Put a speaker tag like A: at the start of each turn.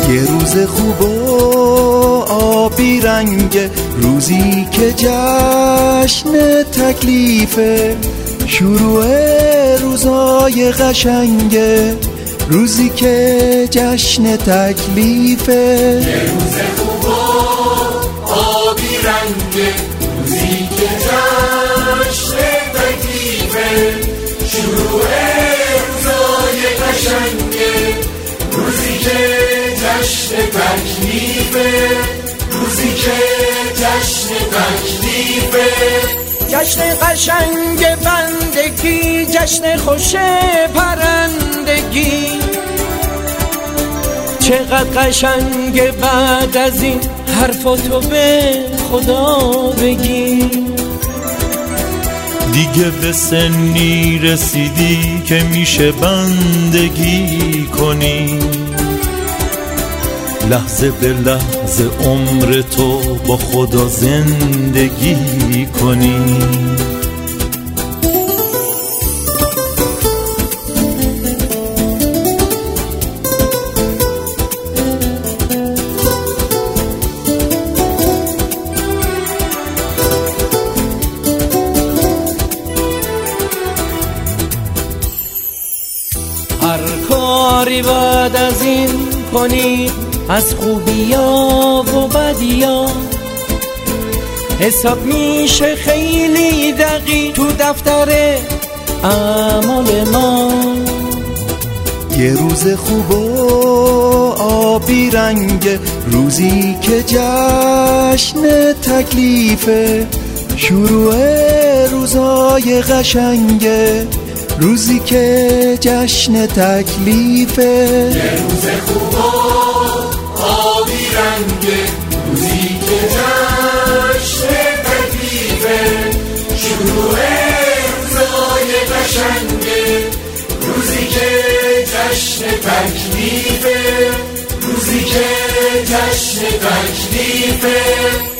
A: یه روز خوب و آبی رنگ، روزی که جشن تکلیفه، شروع روزای قشنگه، روزی که جشن تکلیفه.
B: یه روز خوب و آبی رنگه، روزی که جشن تکلیفه، شروع روزای قشنگه، روزی که جشن تکلیفه، روزی که جشن تکلیفه.
C: جشن قشنگ بندگی، جشن خوش پرندگی، چقدر قشنگ بعد از این حرفاتو به خدا بگی.
D: دیگه به سنی رسیدی که میشه بندگی کنی، لحظه به لحظه عمر تو با خدا زندگی کنی.
C: هر کاری بعد از این کنی، از خوبیا و بدیا، حساب میشه خیلی دقیق تو دفتر اعمال ما.
A: یه روز خوب و آبی رنگ، روزی که جشن تکلیفه، شروع روزای قشنگه، روزی که جشن تکلیفه.
B: یه روز خوب و آبی رنگه، روزی که جشن تکلیفه، شروع روزای قشنگه، روزی که جشن تکلیفه، روزی که جشن تکلیفه.